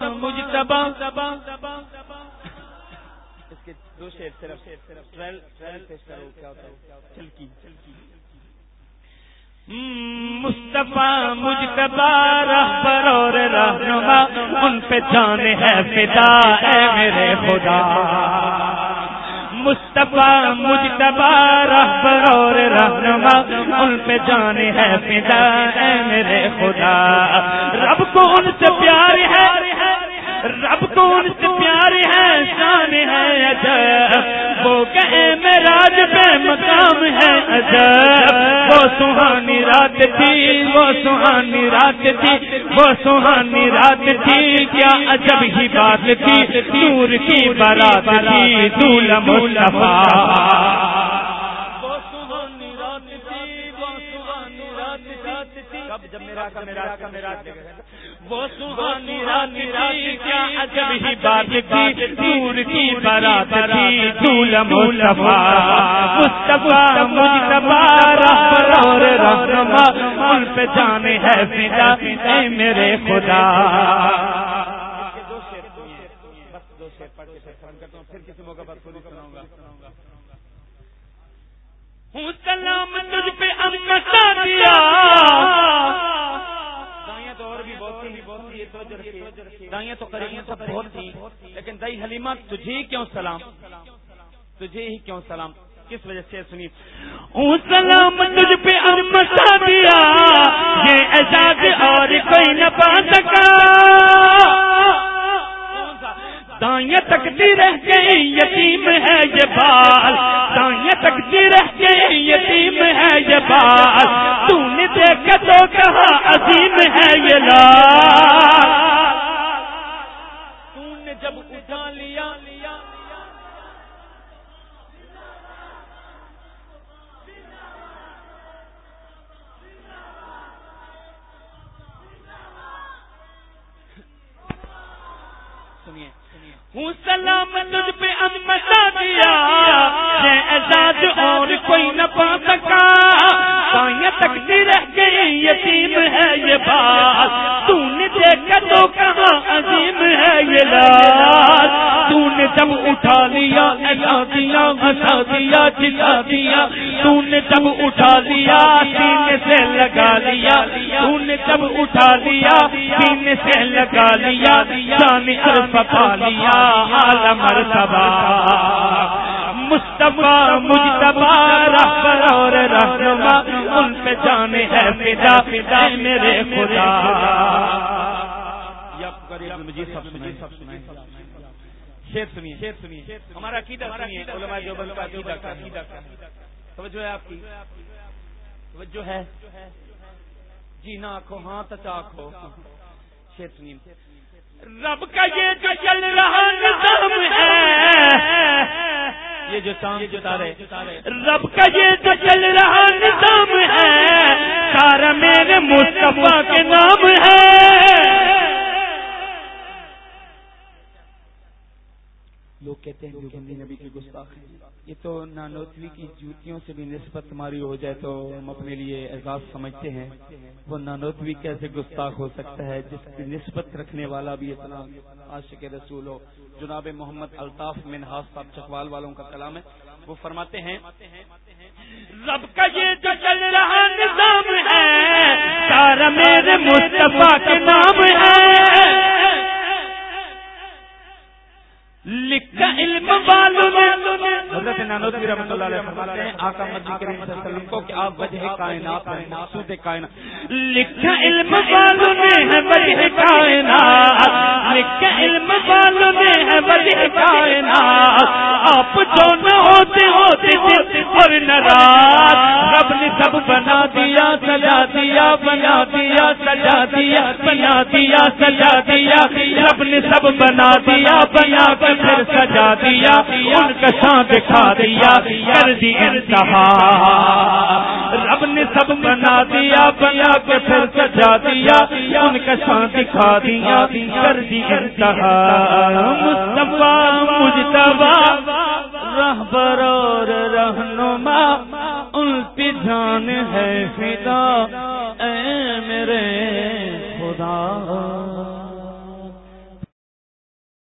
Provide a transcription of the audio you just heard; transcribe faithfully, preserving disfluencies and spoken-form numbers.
مجتبی اس کے دو شعر صرف ٹریل ٹریل پیش کرو کیا ہوتا ہے چلکی مصطفیٰ مجتبی رہبر اور رہنما ان پہ جان ہے فدا اے میرے خدا مصطفیٰ مجتبی رہبر اور رہنما ان پہ جان ہے فدا اے میرے خدا رب کو ان سے پیار ہے رب کو ان سے پیار ہے شان ہے عجب وہ کہے معراج پہ مقام ہے عجب وہ سہانی رات تھی وہ سہانی رات تھی وہ سہانی رات تھی کیا عجب ہی بات تھی نور کی بارات تھی دولہ مصطفیٰ جب میرا کا میرا کا میرا وہ سہانی رات تھی کیا عجب ہی بات تھی نور کی بارات تھی دولہ مصطفیٰ مصطفیٰ مجتبی رہبر اور رہنما ان پہ جان ہے فدا اے میرے خدا دو شعر بس دو شعر پڑھ کے ختم کرتا ہوں پھر کسی موقع پر خود ہی سناؤں گا ہوں سلام تجھ پہ امتا دیا دائیاں تو اور بھی بہت سی بہت سی دائیاں تو قریب سب بہت تھی لیکن دائی حلیمہ تجھے ہی کیوں سلام تجھے ہی کیوں سلام کس وجہ سے سنی ہوں سلام تجھ پہ امتا دیا یہ اعزاز اور کوئی نہ پا سکا دائیں تکتی رہ گئی یتیم ہے یہ بال دائیں تکتی رہ گئی یتیم ہے یہ بال تو نے دیکھا تو کہا عظیم ہے یہ لال تو نے جب اٹھا لیا سنیے ہوں سلام تجھ پہ امتا دیا یہ اعزاز اور کوئی نہ پا سکا دائیں تکتی رہ گئی یتیم ہے یہ بات تو نے دیکھا تو کہا عظیم ہے یہ لال تو نے جب اٹھا لیا ایسا دیا ہنسا دیا جلا دیا تو نے جب اٹھا لیا سینے سے لگا لیا تو نے جب اٹھا لیا سینے سے لگا لیا جان عرف پا لیا اعلی مرتبہ مصطفیٰ مجتبی رہبر اور رہنما ان پہ جان ہے فدا فدا میرے خدا شعر سنیے شعر سنیے ہمارا عقیدہ سنیے علماء دیوبند کا عقیدہ توجہ ہے آپ کی توجہ ہے جی نہ آنکھو ہاں تچا آنکھو شعر سنیے رب کا یہ جو چل رہا نظام ہے یہ جو چاند ستارے رب کا یہ جو چل رہا نظام ہے سارا میرے مصطفیٰ کے نام ہے لوگ کہتے ہیں دیوبندی نبی کی گستاخ ہیں یہ تو نانوتوی کی جوتیوں سے بھی نسبت ہماری ہو جائے تو ہم اپنے لیے اعزاز سمجھتے ہیں وہ نانوتوی کیسے گستاخ ہو سکتا ہے جس کی نسبت رکھنے والا بھی اتنا عاشق رسول ہو جناب محمد الطاف منہاج صاحب چکوال والوں کا کلام ہے وہ فرماتے ہیں رب کا یہ جو چل رہا نظام ہے سارا میرے مصطفیٰ کے نام ہے لکھا علم والوں نے حضرت نانوتوی رحمۃ اللہ علیہ فرماتے ہیں آقا مدنی کریم صلی اللہ علیہ وسلم کو کہ آپ وجہ کائنات ہیں مقصود کائنات لکھا علم والوں نے ہے وجہ کائنات لکھا علم والوں نے ہے وجہ کائنات آپ جو نہ ہوتے ہوتے اور نہ رات رب نے سب بنا دیا سجا دیا بنا دیا سجا دیا بنا دیا سجا دیا رب نے سب بنا دیا بنا کر پھر سجا دیا ان کا شان دکھا دیا کر دی انتہا رب نے سب بنا دیا بنا کے پھر سجا دیا ان کا شان دکھا دیا کر دی انتہا مصطفیٰ